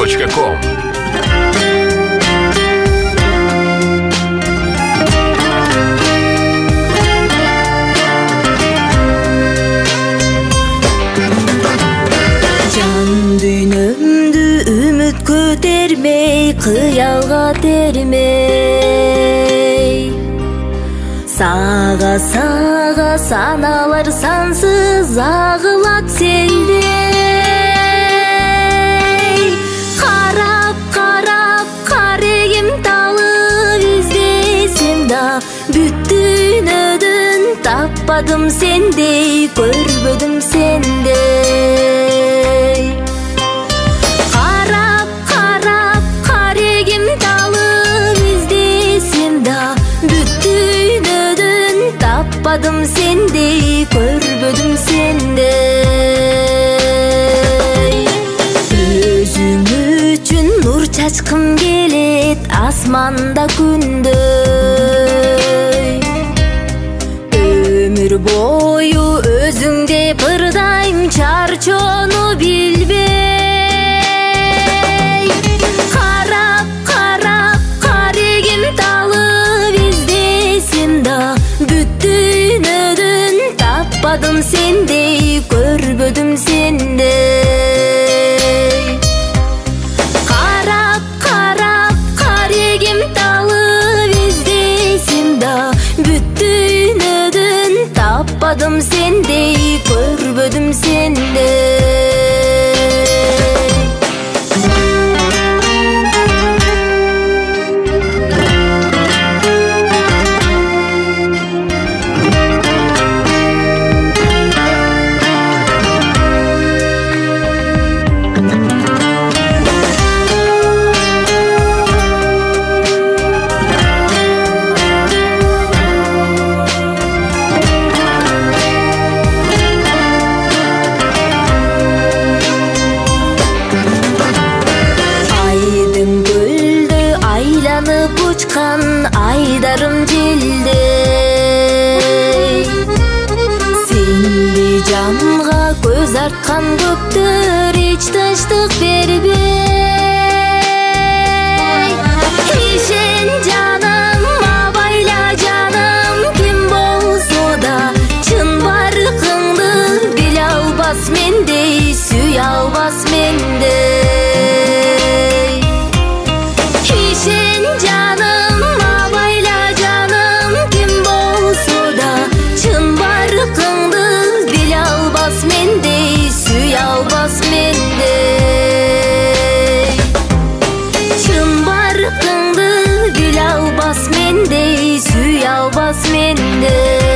Podster.com. Көтермей, кыялга термей, сага саналар сансыз агылат селдей. Карап карегим талып издесем да, бүт дүйнөдөн таппадым сендей, көрбөдүм сендей. Tappadım sendey, körbödüm sendey. Özün üçün nur çaçkım gelet asmanda kündöy. Ömür boyu özüңде pırdayım çarçonu bilbey. Karap karegim talıp izdesem da, tappadım sendey, körbödüm sendey. Karap karegim talıp izdesem da, бүт дүйнөдөн tappadım sendey, körbödüm sendey. Uçkan aydarım cildey, sendi canға көз артқан көптөр hiç тынчтык бербей. Ишен жаным, абайла жаным, ким болсо да чын баркыңды биле албас мендей, сүйө албас мендей. Ишен жаным, абайла жаным, ким болсо да чын баркыңды биле албас мендей, сүйө албас мендей. Чын баркыңды биле албас мендей, сүйө албас мендей.